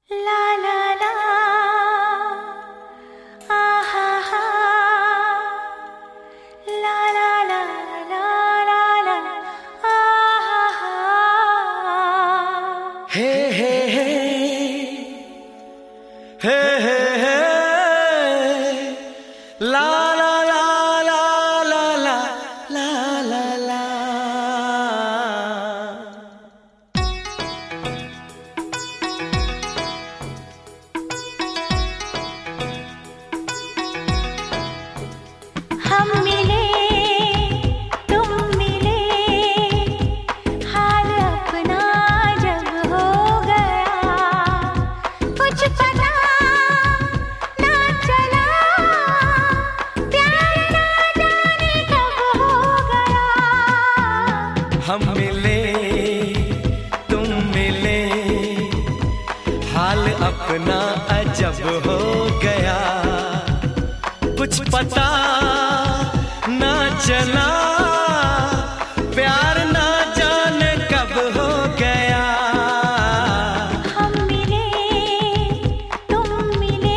ला ला ला आहा हा ला ला ला ला ला ला आहा हा हे हे हे हे हे हे ला ला ला ला ला ला ला ला ला। हम मिले तुम मिले हाल अपना जब हो गया कुछ पता ना चला प्यार ना जाने कब हो गया। हम मिले तुम मिले हाल अपना अजब हो गया कुछ पता ना चला प्यार ना जाने कब हो गया। हम मिले तुम मिले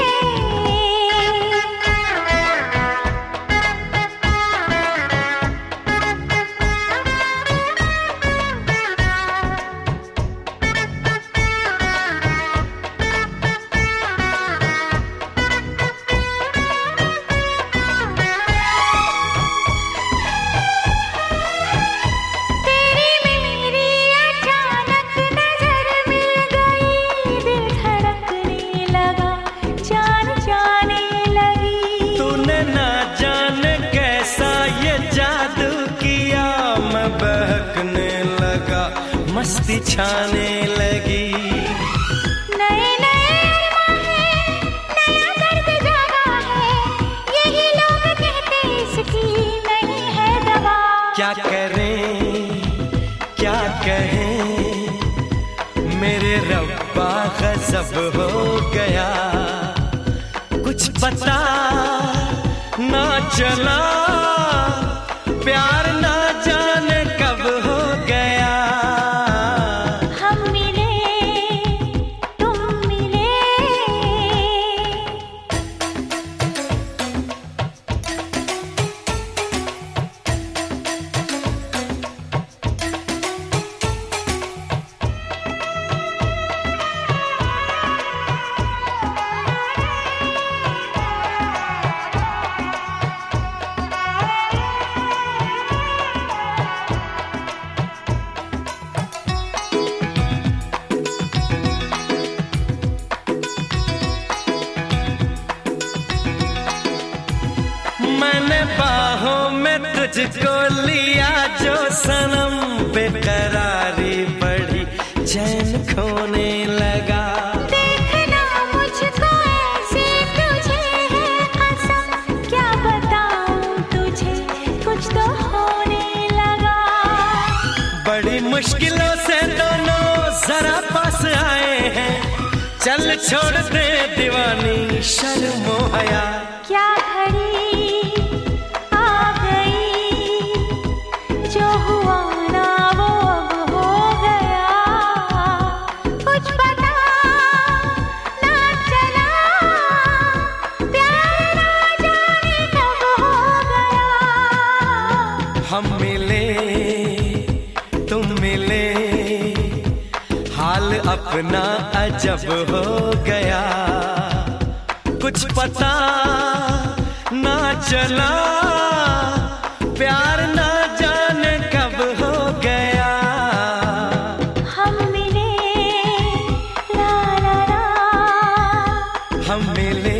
मस्ती छाने लगी नए नए नया दर्द जागा है यही लोग कहते इसकी नहीं है दवा। क्या करें क्या कहें मेरे रब्बा गज़ब हो गया कुछ पता ना चला प्यार ना जाने कब हो गया। मैंने बाहों में तुझको लिया जो सनम बेकरारी बढ़ी चैन खोने लगा। देखना मुझको ऐसे तुझे है कसम क्या बताऊं तुझे कुछ तो होने लगा। बड़ी मुश्किलों से दोनों जरा पास आए हैं चल छोड़ दे दीवानी शर्मो हया। क्या घड़ी आ गई जो हुआ ना वो अब हो गया कुछ पता ना चला प्यार ना जाने कब हो गया। हम मिले तुम मिले हाल अपना अजब हो गया कुछ पता ना चला प्यार ना जाने कब हो गया। हम मिले ला ला ला हम मिले